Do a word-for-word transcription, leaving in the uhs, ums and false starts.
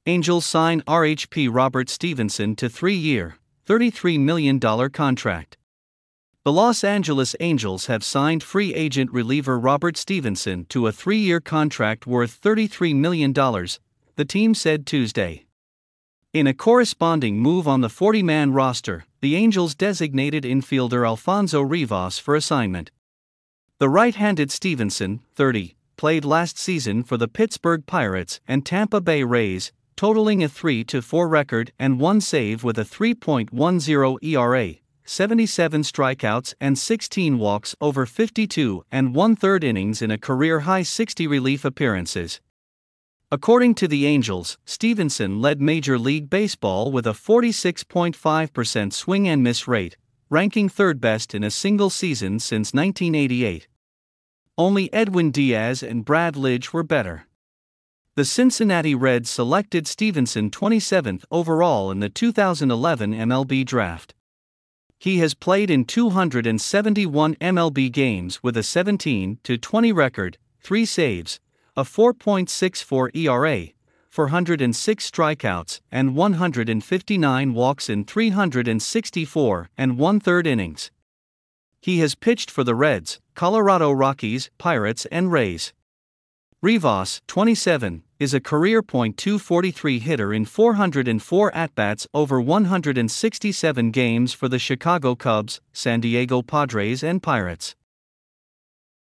Angels sign R H P Robert Stevenson to three-year, thirty-three million dollars contract. The Los Angeles Angels have signed free agent reliever Robert Stevenson to a three-year contract worth thirty-three million dollars, the team said Tuesday. In a corresponding move on the forty-man roster, the Angels designated infielder Alfonso Rivas for assignment. The right-handed Stevenson, thirty, played last season for the Pittsburgh Pirates and Tampa Bay Rays, totaling a three to four record and one save with a three point one oh E R A, seventy-seven strikeouts and sixteen walks over fifty-two and one-third innings in a career-high sixty relief appearances. According to the Angels, Stevenson led Major League Baseball with a forty-six point five percent swing and miss rate, ranking third best in a single season since nineteen eighty-eight. Only Edwin Diaz and Brad Lidge were better. The Cincinnati Reds selected Stevenson twenty-seventh overall in the two thousand eleven M L B draft. He has played in two hundred seventy-one M L B games with a seventeen to twenty record, three saves, a four point six four E R A, four hundred six strikeouts, and one hundred fifty-nine walks in three hundred sixty-four and one-third innings. He has pitched for the Reds, Colorado Rockies, Pirates, and Rays. Rivas, twenty-seven, is a career point two forty-three hitter in four hundred four at-bats over one hundred sixty-seven games for the Chicago Cubs, San Diego Padres, and Pirates.